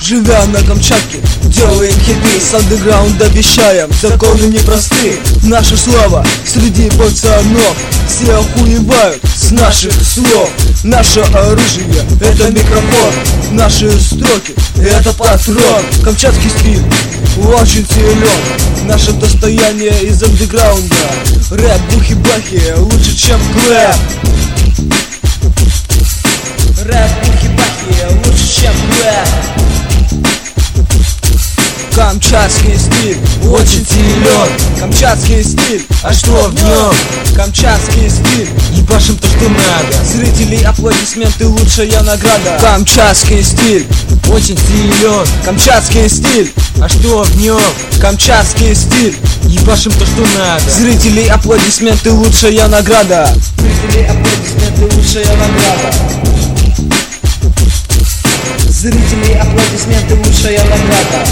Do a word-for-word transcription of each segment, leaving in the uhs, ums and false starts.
Живя на Камчатке, делаем хиты, с андеграунда вещаем законы непростые. Наша слава среди пацанов, все охуевают с наших слов. Наше оружие — это микрофон, наши строки — это патрон. Камчатский стиль очень силен, наше достояние из андеграунда. Рэп, бухи-бахи лучше, чем клэп. Рэп, бухи-бахи лучше, чем клэп. Камчатский стиль очень силен. Камчатский стиль, а что в нем? Камчатский стиль, ебашим то, что надо. Зрителей аплодисменты — лучшая награда. Камчатский стиль очень силен. Камчатский стиль, а что в нем? Камчатский стиль, ебашим то, что надо. Зрителей аплодисменты — лучшая награда. Зрителей аплодисменты — лучшая награда. Зрителей аплодисменты — лучшая награда.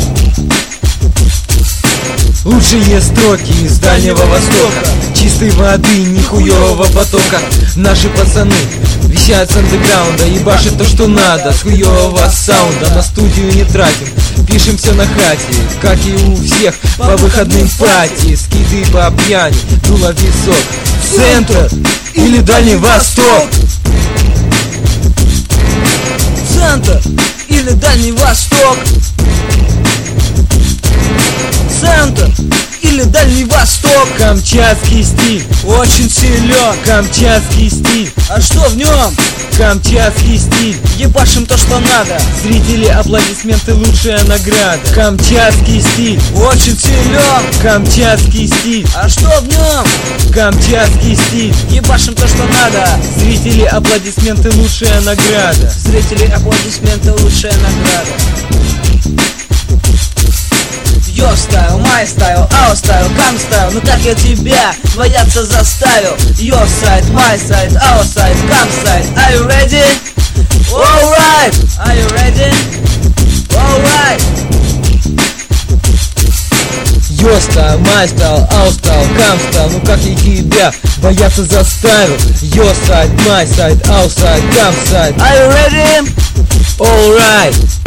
Лучшие строки из Дальнего Востока, чистой воды, нихуевого потока. Наши пацаны вещают с андеграунда, ебашит то, что надо, с хуевого саунда. На студию не тратим, пишем все на хате, как и у всех по выходным пати. Скиды по пьяни, дуло висок. Центр или Дальний Восток? Центр или Дальний Восток? Центр или Дальний Восток? Камчатский стиль очень силен. Камчатский стиль, а что в нем? Камчатский стиль, ебашим то, что надо. Зрители аплодисменты — лучшая награда. Камчатский стиль очень силен. Камчатский стиль, а что в нем? Камчатский стиль, ебашим то, что надо. Зрители аплодисменты — лучшая награда. Зрители аплодисменты — лучшая награда. Your style, my style, our style, come style. Ну как я тебя бояться заставил? Your side, my side, our side, come side. Are you ready? Alright. Are you ready? Alright. Your style, my style, our style, come style. Ну как я тебя бояться заставил? Your side, my side, our side, come side. Are you ready? Alright.